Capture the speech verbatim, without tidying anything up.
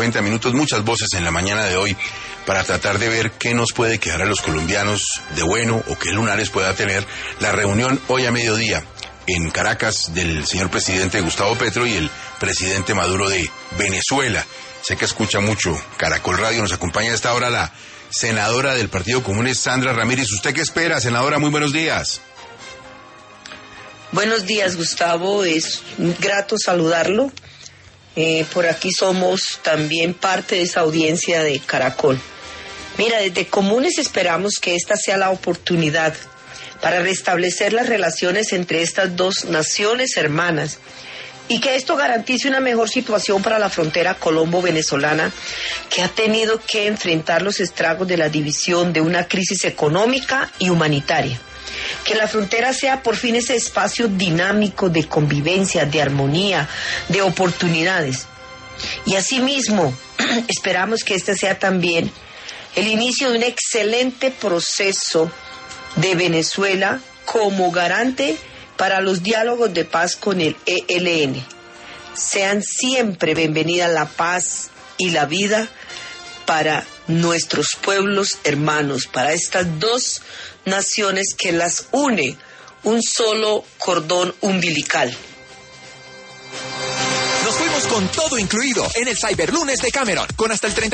cincuenta minutos, muchas voces en la mañana de hoy para tratar de ver qué nos puede quedar a los colombianos de bueno o qué lunares pueda tener la reunión hoy a mediodía en Caracas del señor presidente Gustavo Petro y el presidente Maduro de Venezuela. Sé que escucha mucho Caracol Radio, nos acompaña a esta hora la senadora del Partido Común, Sandra Ramírez. ¿Usted qué espera, senadora? Muy buenos días. Buenos días, Gustavo, es grato saludarlo. Eh, por aquí somos también parte de esa audiencia de Caracol. Mira, desde Comunes esperamos que esta sea la oportunidad para restablecer las relaciones entre estas dos naciones hermanas y que esto garantice una mejor situación para la frontera colombo-venezolana, que ha tenido que enfrentar los estragos de la división de una crisis económica y humanitaria. Que la frontera sea por fin ese espacio dinámico de convivencia, de armonía, de oportunidades. Y asimismo, esperamos que este sea también el inicio de un excelente proceso de Venezuela como garante para los diálogos de paz con el E L N. Sean siempre bienvenidas la paz y la vida para nuestros pueblos hermanos, para estas dos naciones que las une un solo cordón umbilical. Nos fuimos con todo incluido en el Cyberlunes de Cameron, con hasta el treinta